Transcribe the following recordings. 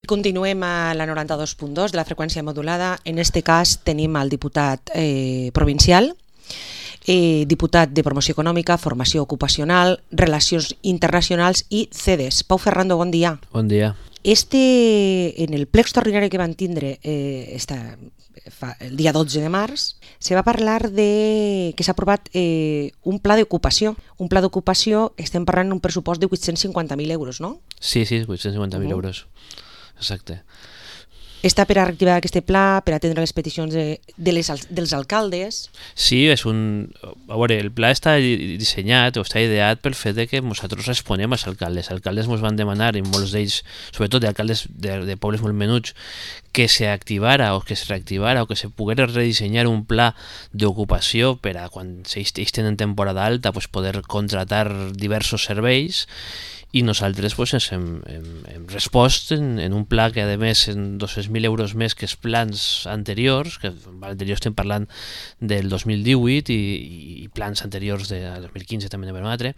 Continuem a la 92.2 de la freqüència modulada. En este cas tenim el diputat provincial, diputat de Promoció Econòmica, Formació Ocupacional, Relacions Internacionals i CEDES. Pau Ferrando, bon dia. Bon dia. En el ple extraordinari que van tindre el dia 12 de març, se va parlar que s'ha aprovat un pla d'ocupació. Un pla d'ocupació, estem parlant d'un pressupost de 850.000 euros, no? Sí, 850.000 euros. Exacte. Està per a reactivar aquest pla, per atendre les peticions dels alcaldes? Sí, és un... A veure, el pla està dissenyat o està ideat pel fet que nosaltres responem als alcaldes. Els alcaldes ens van demanar, i molts d'ells, sobretot d'alcaldes de pobles molt menuts, que s'activara o que es reactivara o que se pogués redissenyar un pla d'ocupació per a quan ells tenen temporada alta poder contratar diversos serveis. I nosaltres hem respost en un pla que a més en 200.000 euros més que els plans anteriors, que l'anterior estem parlant del 2018 i plans anteriors del 2015 també n'hi va altre,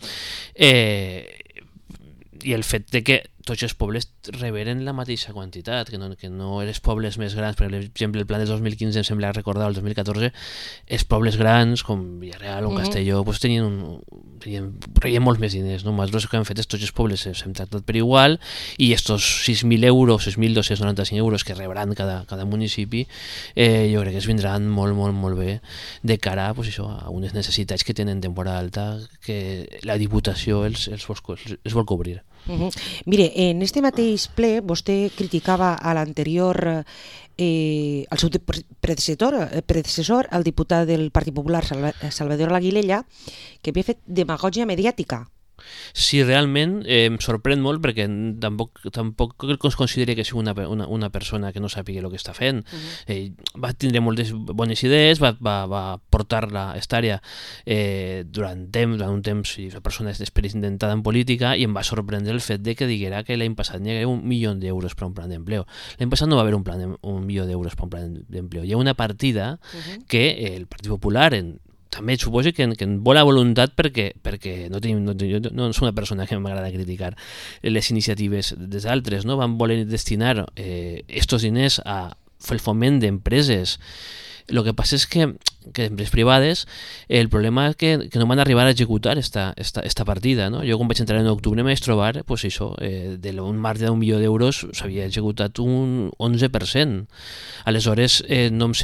i el fet de que tots els pobles reberen la mateixa quantitat, que no els pobles més grans, per exemple el pla del 2015 em sembla recordar el 2014, els pobles grans com Villarreal o Castelló rebien molts més diners. Nosaltres el que hem fet és tots els pobles hem tractat per igual i estos 6.000 euros, 6.295 euros que rebran cada municipi, jo crec que es vindran molt bé de cara a unes necessitats que tenen temporada alta que la Diputació els vol cobrir. Mire, en este mateix ple vostè criticava a l'anterior el seu predecessor, el diputat del Partit Popular Salvador Aguilella, que havia fet demagògia mediàtica. Sí, realment em sorprèn molt perquè tampoc es consideri que sigui una persona que no sàpiga el que està fent. Va tindre moltes bones idees, va portar-la a esta àrea durant un temps, i la persona és experimentada en política, i em va sorprendre el fet de que diguera que l'any passat n'hi havia 1 milió d'euros per un plan d'empleo. L'any passat no va haver 1 milió d'euros per un plan d'empleo. Hi ha una partida que el Partit Popular també suposo que en bona voluntat perquè no soc una persona que m'agrada criticar les iniciatives dels altres, no? Van voler destinar estos diners a fer el foment d'empreses. El que passa és que empreses privades, el problema és que no van arribar a executar esta partida, no? Jo quan vaig entrar en octubre em vaig trobar d'un marge d'1 milió d'euros s'havia executat un 11%. Aleshores no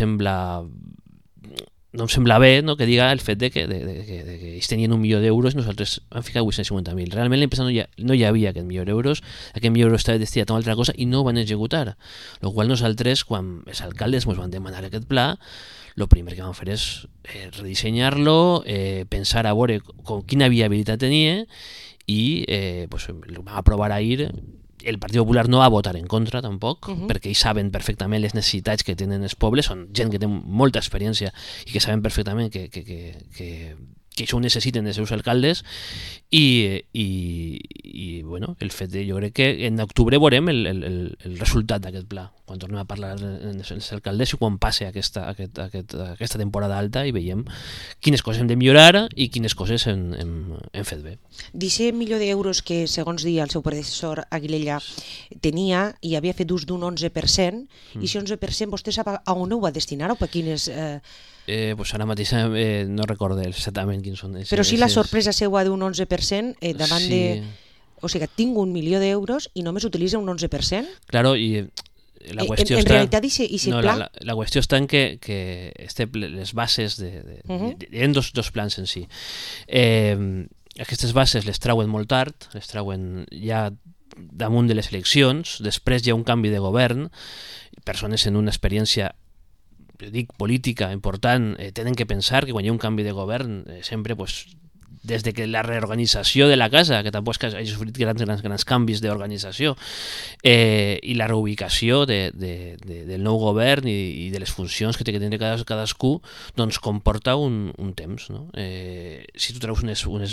em sembla bé, no, que diga el fet de que ells tenien 1 milió d'euros i nosaltres vam ficar 850.000. Realment l'any passat no hi havia aquest milió d'euros, aquest milió d'euros estava destinat a una altra cosa i no ho van executar. El qual nosaltres, quan els alcaldes ens van demanar aquest pla, el primer que vam fer és redissenyar-lo, pensar a veure quina viabilitat tenia i el vam aprovar ahir. El Partit Popular no va votar en contra tampoc, perquè ells saben perfectament les necessitats que tenen els pobles, són gent que té molta experiència i que saben perfectament que això ho necessiten els seus alcaldes i el fet de, jo crec que en octubre veurem el resultat d'aquest pla, quan tornem a parlar amb els alcaldes i quan passe aquesta temporada alta i veiem quines coses hem de millorar i quines coses hem fet bé. D'aquest milió d'euros que, segons deia el seu predecessor Aguilella, tenia i havia fet ús d'un 11%, i aquest 11% vostè sap a on ho va destinar o per quines... Ara mateix no recordo exactament quins són. Però sí la sorpresa seva d'un 11% davant de... O sigui, tinc 1 milió d'euros i només utilitza un 11%? Claro, i la qüestió en està... realitat, la qüestió està en que les bases hi ha dos plans en si. Aquestes bases les trauen molt tard, les trauen ja damunt de les eleccions, després hi ha un canvi de govern, persones en una experiència política important tenen que pensar que quan hi ha un canvi de govern sempre des de que la reorganització de la casa, que tampoc hagi sofrit grans canvis d'organització, i la reubicació del nou govern i de les funcions que té que tenir cadascú, doncs comporta un temps, no? Si tu treus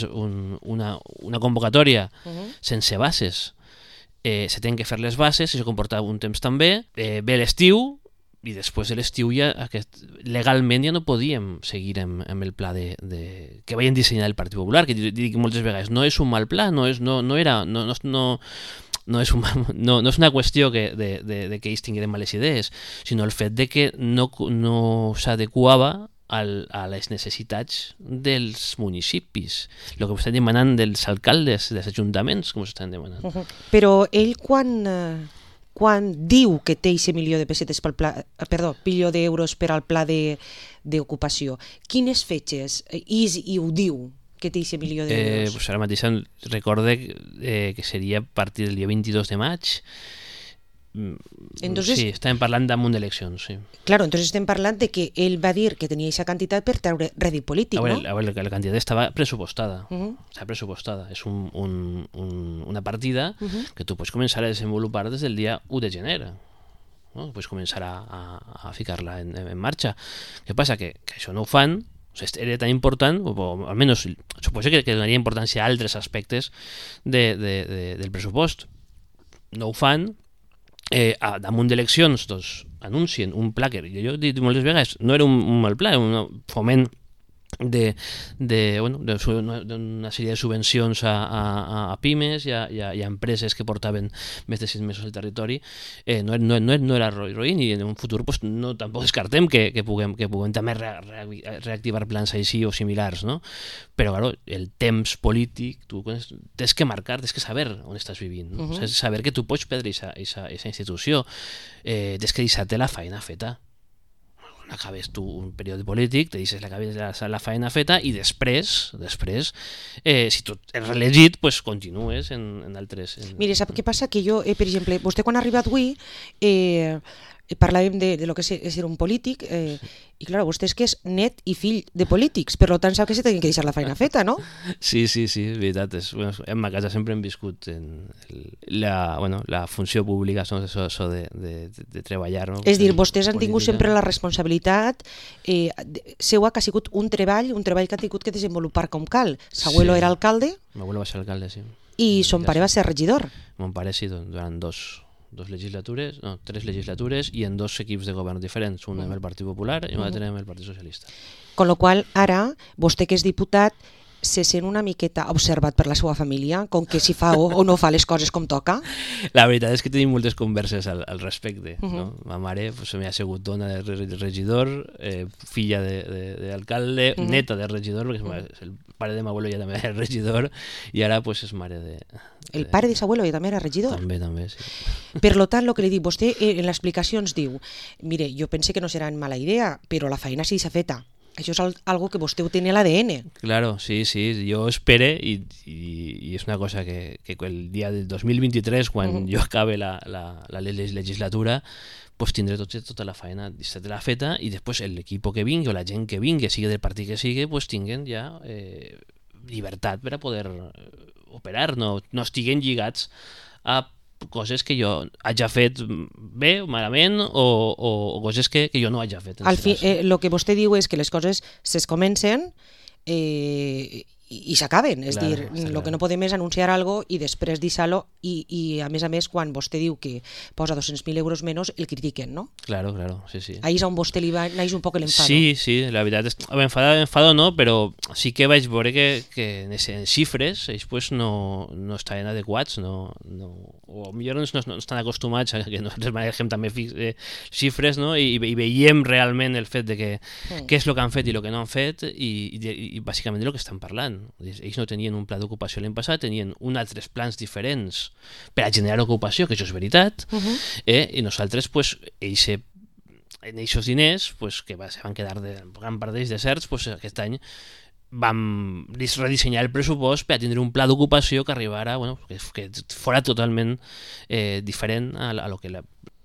una convocatòria sense bases, se tenen que fer les bases, això comporta un temps també, ve l'estiu, i després de l'estiu legalment ja no podíem seguir amb el pla que veien dissenyar el Partit Popular, que dic moltes vegades, no és un mal pla, no era no és una qüestió de que ells tinguin males idees, sinó el fet de que no s'adequava a les necessitats dels municipis, el que estan demanant dels alcaldes, dels ajuntaments, com s'estan demanant. Però ell quan diu que té 6 milió de pessetes milió d'euros per al pla d'ocupació, quines fetges i ho diu? Que té 6 milió d'euros. Pues ara mateix recorde que seria a partir del dia 22 de maig. Entonces, sí, estàvem parlant damunt d'eleccions, sí. Claro, entonces estem parlant de que ell va dir que tenia aquesta quantitat per treure rèdit polític, no? A veure, la quantitat estava pressupostada. Estava pressupostada. És una partida que tu pots començar a desenvolupar des del dia 1 de gener. No? Pots començar a ficar-la en marxa. Què passa? Que això no ho fan. O sigui, era tan important, o almenys suposo que donaria importància a altres aspectes del pressupost. No ho fan. Damunt d'eleccions doncs, anuncien un pla que jo he dit moltes vegades, no era un mal pla, era un foment d'una sèrie de subvencions a pimes i a empreses que portaven més de 6 mesos al territori. No era roïn, i en un futur pues, no tampoc descartem que puguem també reactivar plans així o similars, no? Però claro, el temps polític tu tens que marcar, tens que saber on estàs vivint, no? O sigui, saber que tu pots perdre aquesta institució, tens que deixar-te la feina feta. Acabes tu un període polític, te deixes la feina feta i després, si tu ets reelegit, pues continues en altres... Mire, sap què passa? Que jo, per exemple, vostè quan ha arribat avui parlàvem de lo que és ser un polític i clar, vostè és que és net i fill de polítics, per tant sap que se tenen que deixar la feina feta, no? Sí, és veritat. En ma casa sempre hem viscut en la funció pública, això de treballar. No? És dir, vostès han tingut sempre la responsabilitat seua que ha sigut un treball que han tingut que desenvolupar com cal. S'abuelo era alcalde. M'abuelo va ser alcalde, sí. I son pare va ser regidor. Mon pare sí, durant tres legislatures i en 2 equips de govern diferents, un amb el Partit Popular i un altre amb el Partit Socialista. Con lo qual, ara, vostè que és diputat, se sent una miqueta observat per la seva família, com que si fa o no fa les coses com toca? La veritat és que tenim moltes converses al respecte. No? Ma mare m'ha sigut dona de regidor, filla d'alcalde, neta de regidor, perquè el pare de m'abuelo ja també era regidor, i ara pues, és mare de... El pare de s'abuelo ja també era regidor? També, sí. Per lo tant, el que li dic, vostè en l'explicació ens diu, mire, jo pense que no serà en mala idea, però la feina sí s'ha feta. Això és algo que vostè ho té en l'ADN. Claro, sí, jo espere i és una cosa que el dia del 2023, quan jo acabe la legislatura, pues tindré tota la feina feta i després l'equip que vingui o la gent que vingui, sigui del partit que sigui, pues tinguen ja llibertat per a poder operar, no estiguen lligats a coses que jo hagi fet bé o malament o coses que jo no hagi fet. Al fi, el que vostè diu és que les coses es comencen i s'acaben, és dir, el que no podem és anunciar algo i després deixar-lo i a més quan vostè diu que posa 200.000 euros menys el critiquen, no? Claro, sí. Ahí és on vostè li va naix un poc l'enfado. Sí, la veritat és enfado no, però sí que vaig veure que en xifres ells pues, no estaven adequats, o millor no estan acostumats a que nosaltres manegem també xifres, no? I veiem realment el fet de què és el que han fet i el que no han fet i bàsicament del que estan parlant. Ells no tenien un pla d'ocupació l'any passat, tenien uns altres plans diferents per a generar ocupació, que això és veritat, i nosaltres, pues, en aquests diners, pues, que se van quedar gran part d'ells deserts, pues, aquest any vam redissenyar el pressupost per a tindre un pla d'ocupació que arribara, que fora totalment diferent a lo que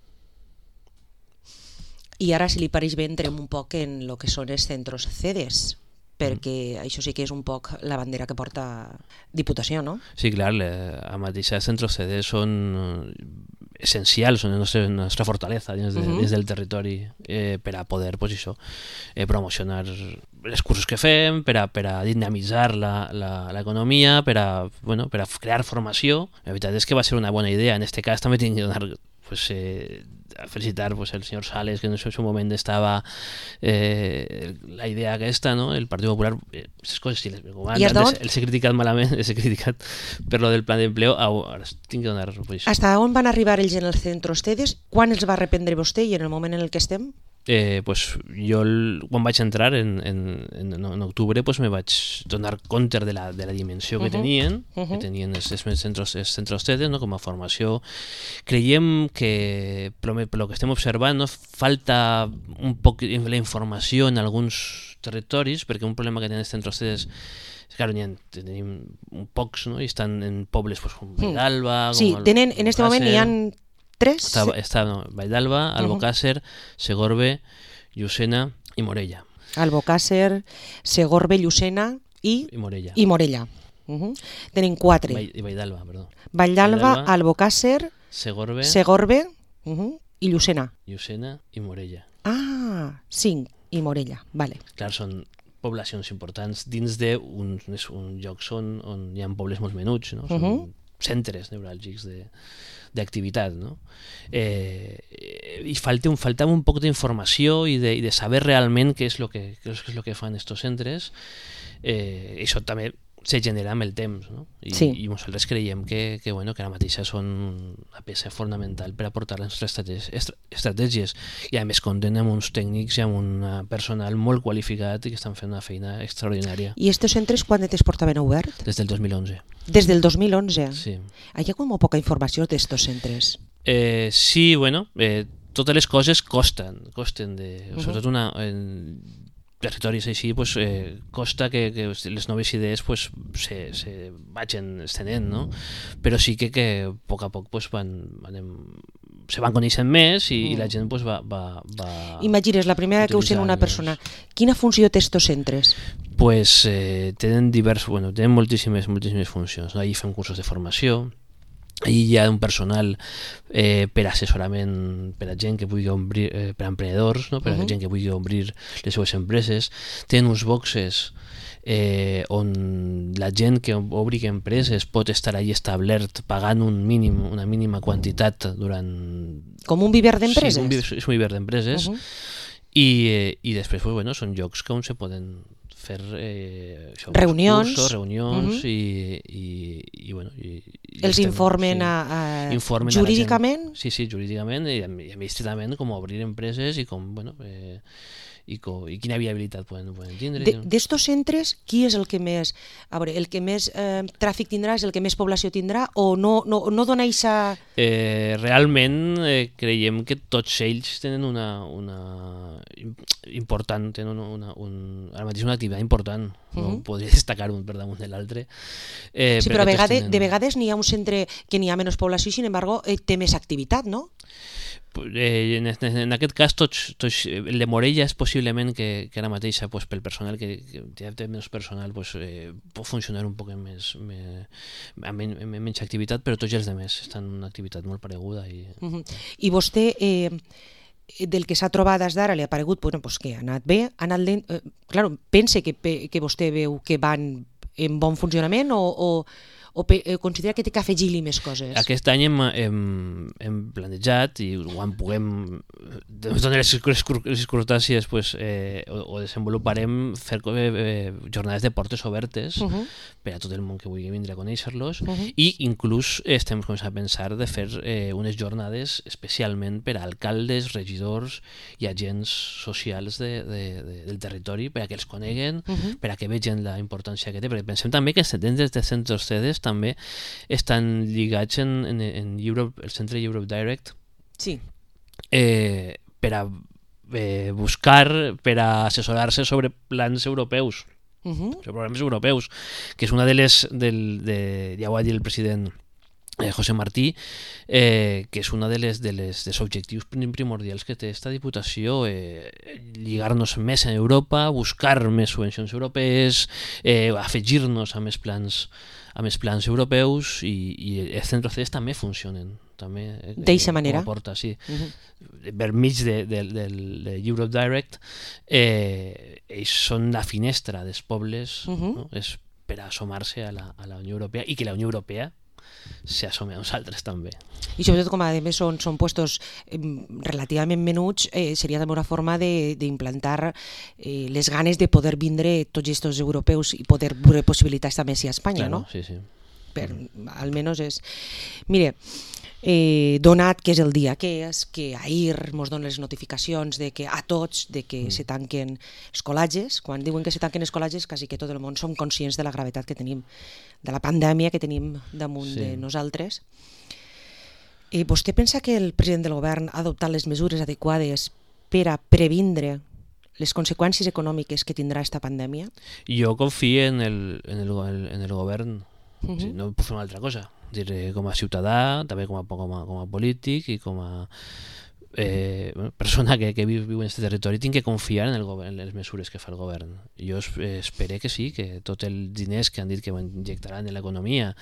I ara, si li pareix bé, entrem un poc en el que són els centros CEDES, perquè això sí que és un poc la bandera que porta Diputació, no? Sí, clar, a mateix els centres CEDES són essencials, són la nostra fortalesa dins del territori per a poder promocionar els cursos que fem, per a dinamitzar l'economia, per a crear formació. La veritat és que va ser una bona idea. En aquest cas també tinc que donar felicitar pues, el señor Sales, que en su moment estava la idea aquesta, no? El Partit Popular, aquestes coses, sí, els he criticat malament, els he criticat per lo del plan d'empleo, ara tinc que donar posició. Hasta on van arribar ells en el centre ustedes? Quan els va reprendre vostè i en el moment en el que estem? Pues jo quan vaig entrar en octubre pues me vaig donar compte de la dimensió que tenien els centros ustedes, no? Com a formació. Creiem que per lo que estem observant, no? Falta un poc la informació en alguns territoris, perquè un problema que tenen els centros ustedes claro, tenim pocs, no? I estan en pobles pues, com Valldalba... Sí, tenen, en este moment hi ha 3. Està Valldalba, Albocàsser, Segorbe, Llucena i Morella. Albocàsser, Segorbe, Llucena i Morella. Tenen 4. I Valldalba, perdó. Valldalba, Albocàsser, Segorbe i Llucena. Llucena i Morella. 5 i Morella, vale. Clar, són poblacions importants dins d'un lloc on hi ha pobles molt menuts, no? Són centres neuràlgics d'activitat, no? I faltava un poc d'informació i de saber realment què és el que fan estos centres. Això també se genera amb el temps, no? I nosaltres creiem que ara mateixa són una peça fonamental per aportar les nostres estratègies, i a més compten amb uns tècnics i amb un personal molt qualificat i que estan fent una feina extraordinària. I estos centres quan es portaven obert? Des del 2011. Des del 2011? Sí. Hi ha com poca informació d'estos centres? Sí, totes les coses costen sobretot territoris així, pues, costa que les noves idees pues, se vagin estenent, no? Però sí que a poc a poc pues, se van coneixent més i la gent pues, va Imagines, la primera que usen una persona, quina funció té estos centres? Pues tenen moltíssimes funcions, no? Allí fem cursos de formació. Allí hi ha un personal per assessorament per a gent que vulgui obrir, per a emprenedors, no? Per a gent que vulgui obrir les seues empreses. Tenen uns boxes on la gent que obri empreses pot estar allí establert pagant una mínima quantitat durant... Com un viver d'empreses? Sí, és un viver d'empreses. I després són llocs on se poden fer reunions i els informen jurídicament? Sí, jurídicament i administrativament com obrir empreses i com i quina viabilitat poden tindre. D'estos centres, qui és el que més tràfic tindrà, és el que més població tindrà o no dona eixa... Realment creiem que tots ells tenen una important, tenen ara mateix una activitat important, no podria destacar un per damunt de l'altre. Sí, però de vegades n'hi ha un centre que n'hi ha menys població i sin embargo té més activitat, no? En aquest cas el de Morella és possiblement que ara mateixa pel personal que té menys personal pot funcionar un poc amb menys activitat, però tots els altres estan en una activitat molt pareguda. I vostè del que s'ha trobat des d'ara li ha paregut que ha anat bé, ha anat lent, pense que vostè veu que van en bon funcionament o considera que té que afegir-li més coses? Aquest any hem planejat i quan puguem donar les circumstàncies ho desenvoluparem fer jornades de portes obertes per a tot el món que vulgui vindre a conèixer-los i inclús estem començant a pensar de fer unes jornades especialment per a alcaldes, regidors i agents socials del territori per a que els coneguen, per a que vegin la importància que té, perquè pensem també que dins de centres sedes també estan lligats en el centre Europe Direct per a buscar, per a assessorar-se sobre plans europeus, sobre programes europeus, que és una de les, ja ho ha dit el president José Martí, que és una dels objectius primordials que té esta Diputació, lligar-nos més a Europa, buscar més subvencions europees, afegir-nos a més plans europeus i els centres CEDES també funcionen. D'eixa manera? Per mig de Europe Direct, ells són la finestra dels pobles per a assomar-se a la Unió Europea i que la Unió Europea s'assumi a nosaltres també. I sobretot com a més són puestos relativament menuts, seria també una forma d'implantar les ganes de poder vindre tots aquests europeus i poder veure possibilitats també a Espanya, Claro, no? sí, sí. Almenys és... Mire, donat que és el dia que és, que ahir ens donen les notificacions de que a tots de que se tanquen escolatges, quan diuen que se tanquen escolatges quasi que tot el món som conscients de la gravetat que tenim, de la pandèmia que tenim damunt de nosaltres. Vostè pensa que el president del govern ha adoptat les mesures adequades per a previndre les conseqüències econòmiques que tindrà aquesta pandèmia? Jo confio en el govern, no puc fer una altra cosa. Com a ciutadà, també com a polític i com a persona que viu en aquest territori, tinc que confiar en les mesures que fa el govern. Jo espero que sí, que tots els diners que han dit que injectaran en l'economia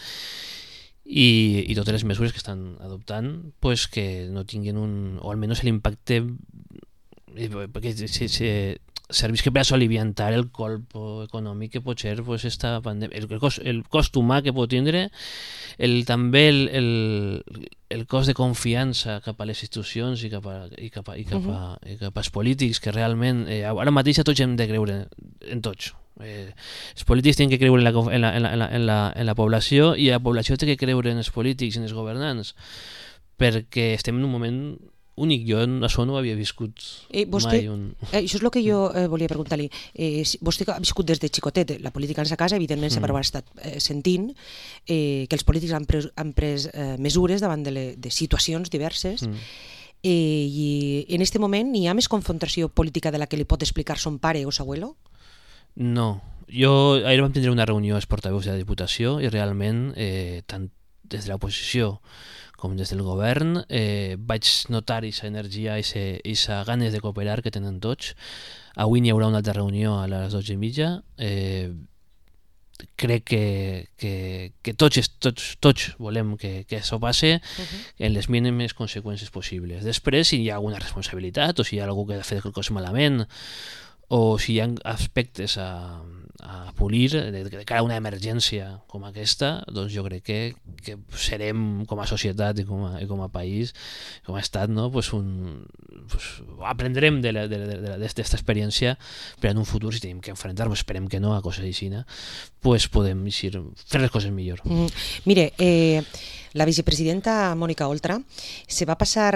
i totes les mesures que estan adoptant, pues que no tinguin o almenys l'impacte perquè servisca per aliviantar el colp econòmic que pot ser pues, esta pandèmia, el cost humà que pot tindre, també el cost de confiança cap a les institucions i cap als polítics, que realment ara mateix tots hem de creure en tots. Els polítics tenen que creure en la població i la població té que creure en els polítics i en els governants, perquè estem en un moment únic. Jo això no ho havia viscut mai. Això és el que jo volia preguntar-li. Vostè ha viscut des de xicotet la política en sa casa, evidentment sempre ha estat sentint que els polítics han pres mesures davant de situacions diverses i en aquest moment hi ha més confrontació política de la que li pot explicar son pare o s'abuelo? No. Ahir vam tindre una reunió als portaveus de la Diputació i realment tant des de l'oposició com des del govern vaig notar aquesta energia i aquesta ganes de cooperar que tenen tots. Avui n'hi haurà una altra reunió a les 12:30. Crec que tots volem que això passe en les mínimes conseqüències possibles. Després, si hi ha alguna responsabilitat o si hi ha algú que ha fet el cos malament o si hi ha aspectes a polir de cara a una emergència com aquesta, doncs jo crec que serem com a societat i com a país, com a estat, no? Aprendrem d'esta experiència per en un futur, si tenim que enfrontar-nos, esperem que no, a coses així, podem fer les coses millor. Mire, la vicepresidenta Mónica Oltra se va passar...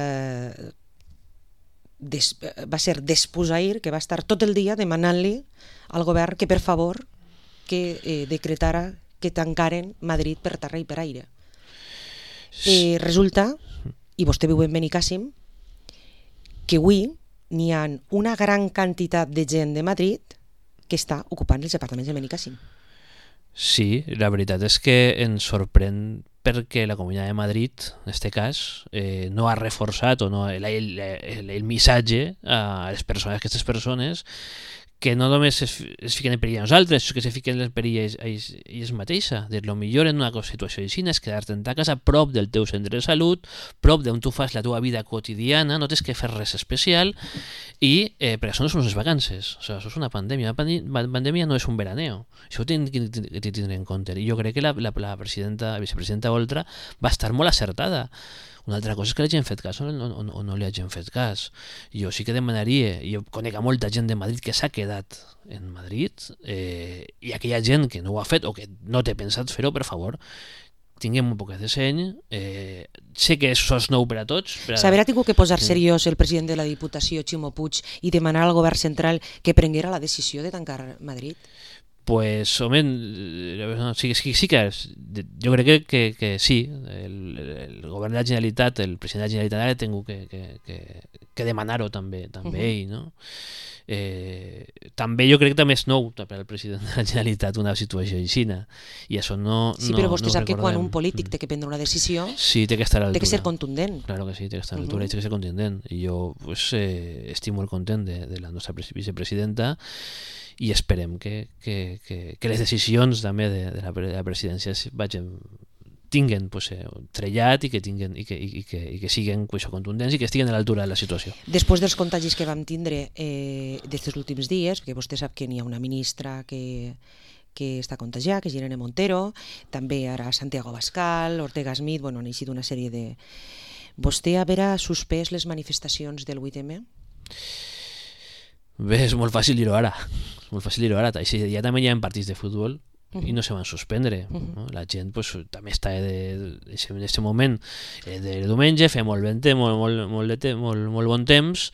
va ser desposahir, que va estar tot el dia demanant-li al govern que per favor que decretara que tancaren Madrid per terra i per aire. Resulta, i vostè viu en Benicàssim, que avui n'hi ha una gran quantitat de gent de Madrid que està ocupant els apartaments de Benicàssim. Sí, la veritat és que ens sorprèn perquè la Comunitat de Madrid, en aquest cas, no ha reforçat o no el missatge a aquestes persones que no només es fiquen en perill a nosaltres, que se fiquen en perill a ells mateixes. El millor en una situació així és quedar-te en ta casa, prop del teu centre de salut, prop d'on tu fas la teva vida quotidiana, no tens que fer res especial, i perquè això no són les vacances, això és una pandèmia. La pandèmia no és un veraneo. Això ho hem de tindre en compte. I jo crec que la vicepresidenta Oltra va estar molt acertada. Una altra cosa és que li hagin fet cas o no li hagin fet cas. Jo sí que demanaria, jo conec a molta gent de Madrid que s'ha quedat en Madrid i aquella gent que no ho ha fet o que no té pensat fer-ho, per favor, tinguem un poquet de seny. Sé que això és nou per a tots. S'haurà tingut que posar seriós el president de la Diputació, Ximo Puig, i demanar al govern central que prenguera la decisió de tancar Madrid? Pues, home, sí que jo crec que sí, el govern de la Generalitat, el president de la Generalitat ha tingut que demanar-ho també ell, no? També jo crec que també és nou per al president de la Generalitat una situació així, i això no sí, però vostè sap que quan un polític té que prendre una decisió sí, té que estar a l'altura. Té que ser contundent. Claro que sí, té que estar a l'altura i té que ser contundent, i jo estic molt content de la nostra vicepresidenta i esperem que les decisions també de la presidència tinguen trellat i que siguin contundents i que estiguen a l'altura de la situació. Després dels contagis que vam tindre d'aquests últims dies, perquè vostè sap que n'hi ha una ministra que que està contagiat, que és Irene Montero, també ara Santiago Abascal, Ortega Smith, bueno, han eixit una sèrie de... Vostè haurà suspès les manifestacions del 8M? Bé, és molt fàcil dir-ho ara. És molt fàcil dir-ho ara. Ja també hi ha partits de futbol i no se van suspendre. No? La gent pues, també està en aquest moment de diumenge, fa molt bon temps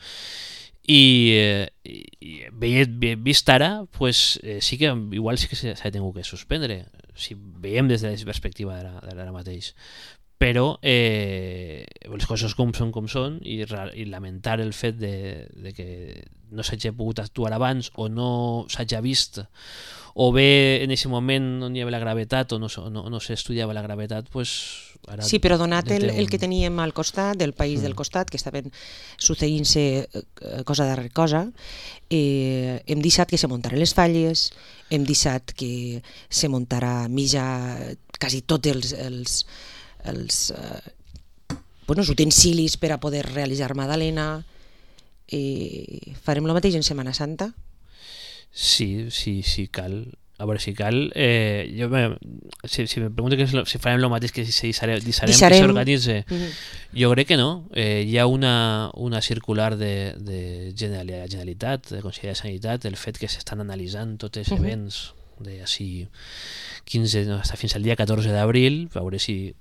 i vist ara pues, sí que igual sí que s'ha tingut que suspendre si veiem des de la perspectiva d'ara mateix, però les coses com són i lamentar el fet de que no s'hagi pogut actuar abans o no s'hagi vist o bé en aquest moment no hi havia la gravetat o no s'estudiava la gravetat, pues, ara sí, però donat el que teníem al costat, del país del costat, que estaven succeint-se cosa darrere cosa, hem deixat que se muntaren les falles, hem deixat que se muntarà mitja quasi tots els utensilis per a poder realitzar Madalena. Farem el mateix en Setmana Santa? Sí, cal. A veure, si cal, si me pregunto si farem el mateix que si deixarem que s'organitze, jo crec que no. Hi ha una circular de Generalitat, de Consell de Sanitat, el fet que s'estan analitzant tots els events de així 15 fins al dia 14 d'abril, a veure si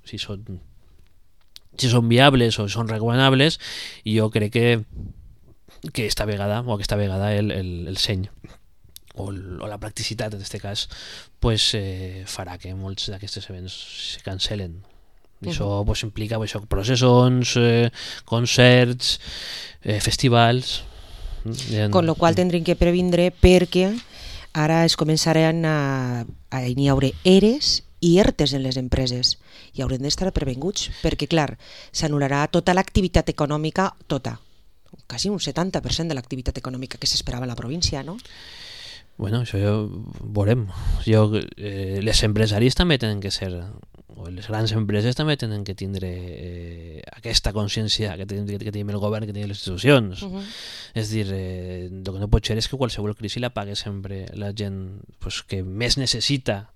són viables o són recomanables, i jo crec que aquesta vegada el seny o la practicitat en aquest cas pues, farà que molts d'aquests events se cancel·len. Això pues, implica processons, concerts, festivals. Con lo qual tindrem que previndre, perquè ara es començaran a hi haurà ERES i ERTES en les empreses i haurem d'estar previnguts, perquè clar, s'anul·larà tota l'activitat econòmica, quasi un 70% de l'activitat econòmica que s'esperava a la província, no? Bueno, això ja veurem. Les empresaris també tenen que ser, o les grans empreses també tenen que tindre aquesta consciència que tenim el govern, que tenim les institucions. És dir, el que no pot ser és que qualsevol crisi la pague sempre la gent pues, que més necessita,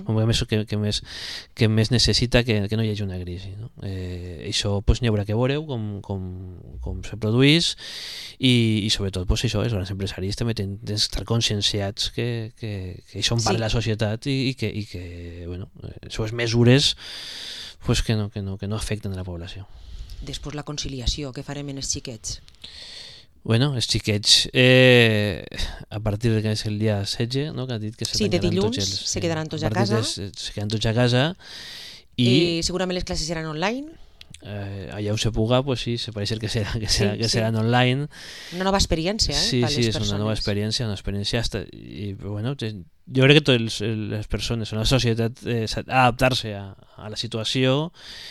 que més necessita que no hi hagi una crisi, no? Això pues, n'hi haurà que veure com se produeix i sobretot pues, això, els grans empresaris també tenen d'estar conscienciats que són part de la societat i que bueno, les mesures pues, que no afecten a la població. Després la conciliació, què farem en els xiquets? Bueno, els xiquets a partir de que és el dia 16, no? Que ha dit que de dilluns se quedaran tots a casa. Se quedan tots a casa i segurament les classes seran online. Allà on se puga, pues sí, se pareix que seran online. Una nova experiència, sí, per les persones. Sí, és una nova experiència i bueno, jo crec que totes les persones o la societat adaptar-se a la situació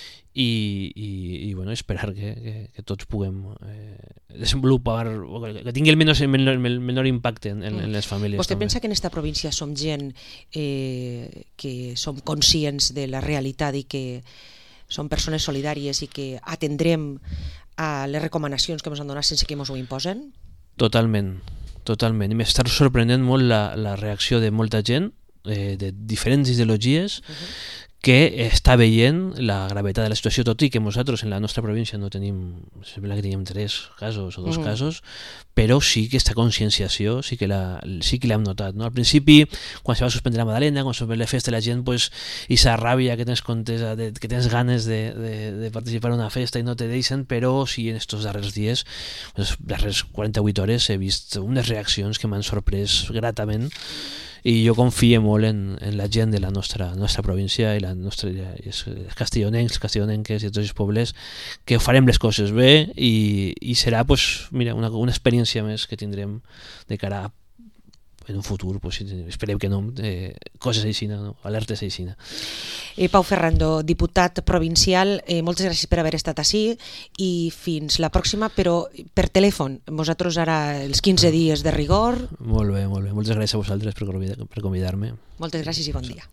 i bueno, esperar que tots puguem desenvolupar, que tingui el menor impacte en les famílies. Vostè pensa que en esta província som gent que som conscients de la realitat i que som persones solidàries i que atendrem a les recomanacions que ens han donat sense que ens ho imposen? Totalment. I m'està sorprenent molt la reacció de molta gent de diferents ideologies que està veient la gravetat de la situació, tot i que nosaltres en la nostra província no tenim, sembla que tenim 3 casos o 2 casos, però sí que aquesta conscienciació sí que l'hem notat. No? Al principi, quan se va suspendre la Madalena, quan se va fer la festa, la gent, pues, i esa ràbia que tens contesa, que tens ganes de participar en una festa i no te deixen, però sí en estos darrers dies, les darreres 48 hores, he vist unes reaccions que m'han sorprès gratament, i jo confio molt en la gent de la nostra província i els castellonenques i tots els pobles, que farem les coses bé i serà pues, mira, una experiència més que tindrem de cara a en un futur, pues, esperem que no, coses així, no? Alertes així. Pau Ferrando, diputat provincial, moltes gràcies per haver estat ací i fins la pròxima, però per telèfon. Vosaltres ara els 15 dies de rigor. Molt bé. Moltes gràcies a vosaltres per convidar-me. Moltes gràcies i bon dia.